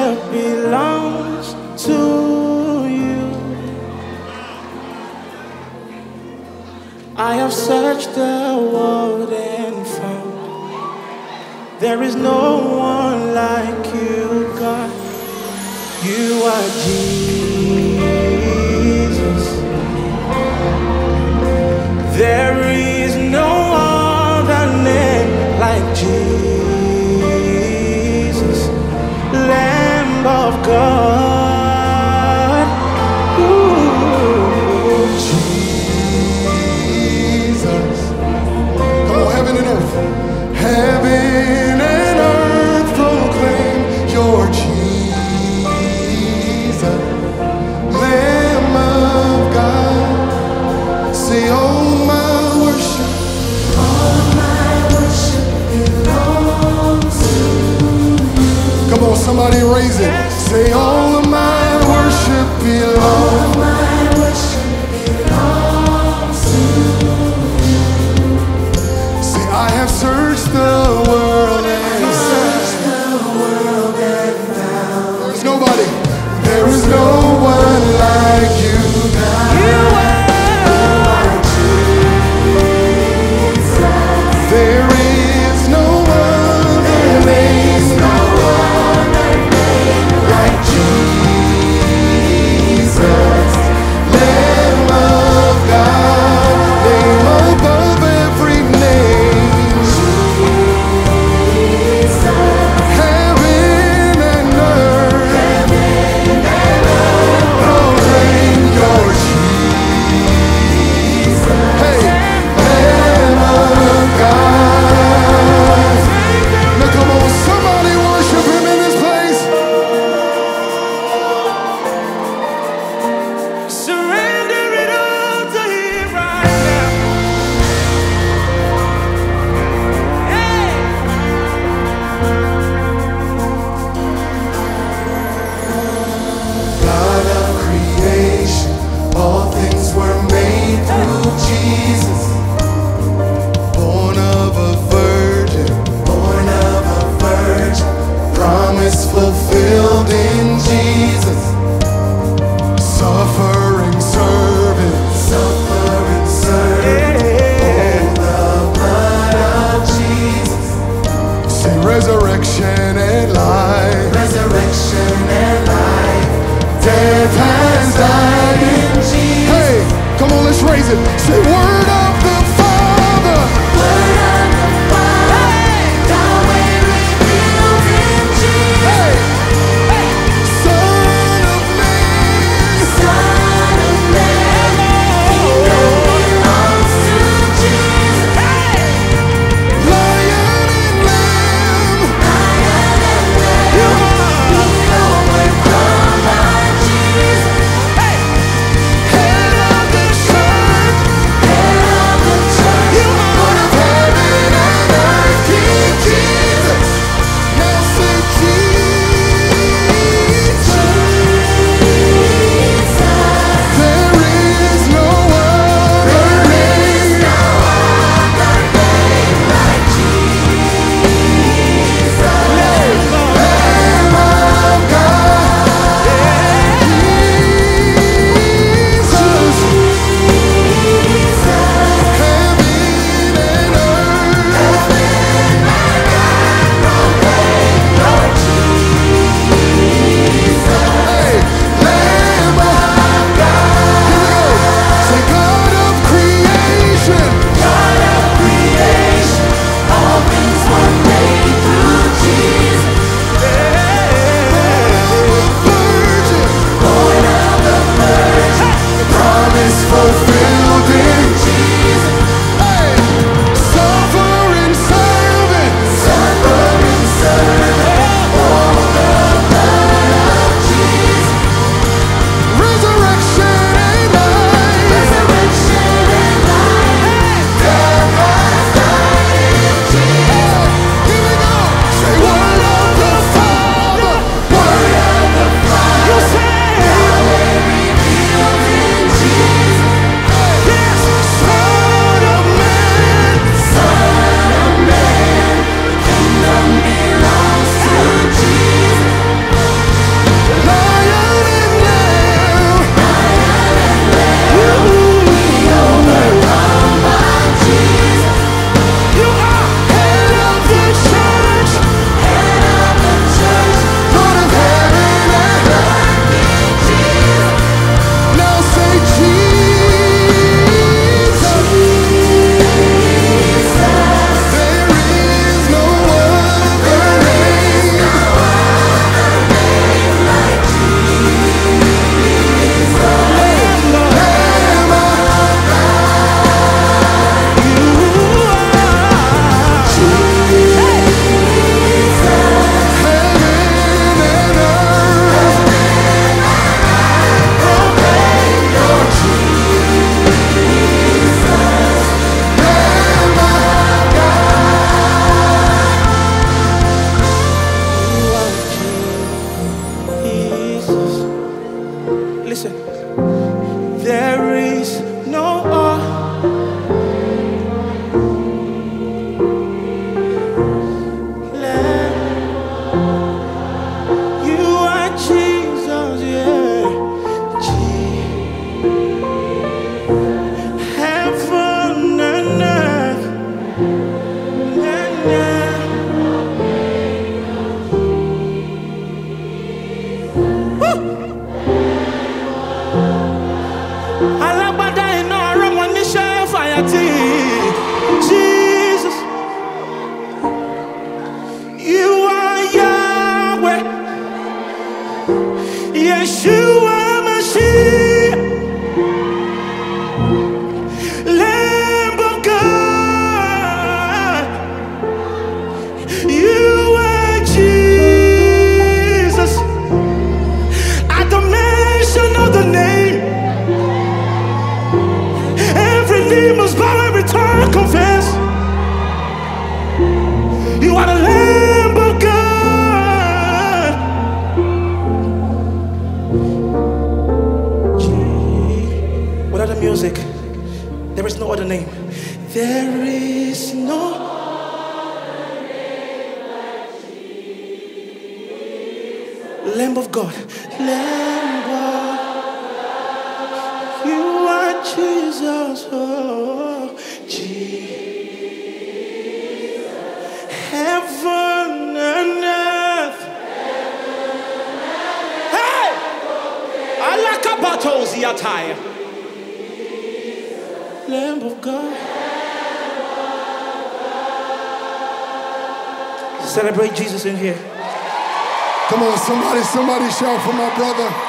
worship belongs to you. I have searched the world and found there is no one like you, God. You are Jesus. There is no other name like Jesus, Lamb of God. Ooh. Jesus. Come on, heaven and earth. Heaven and earth proclaim your Jesus, Lamb of God. Say, all my worship belongs to you. Come on, somebody raise it. Say, all of my worship belongs. Say, I have searched the world and found. There's nobody. There is no one like you, God. You are. There is no other name like Jesus, Lamb of God, name above every name. Heaven and earth proclaim your Jesus. Hey, Lamb of God. Now come on, somebody worship him in this place. Surrender it all to him right now. Hey. God of creation, all things were made through Jesus. Born of a virgin, promise fulfilled in Jesus. Suffering servant, oh, the blood of Jesus. Say resurrection and life. Death has died in Jesus. Hey, come on, let's raise it. Say word of the Father. Hey, Son of Man. Lion and Lamb. Head of the church. Yeshua Mashiach, Lamb of God, you are Jesus. At the mention of the name, every knee must bow, every tongue confess. You are the Lamb of God. Without the music, there is no other name. There is no other name like Jesus. Lamb of God. Lamb of God. You are Jesus. Oh, Jesus. Heaven and earth. Hey! Alakabatos yatai. Lamb of God. Celebrate Jesus in here. Come on, somebody shout for my brother.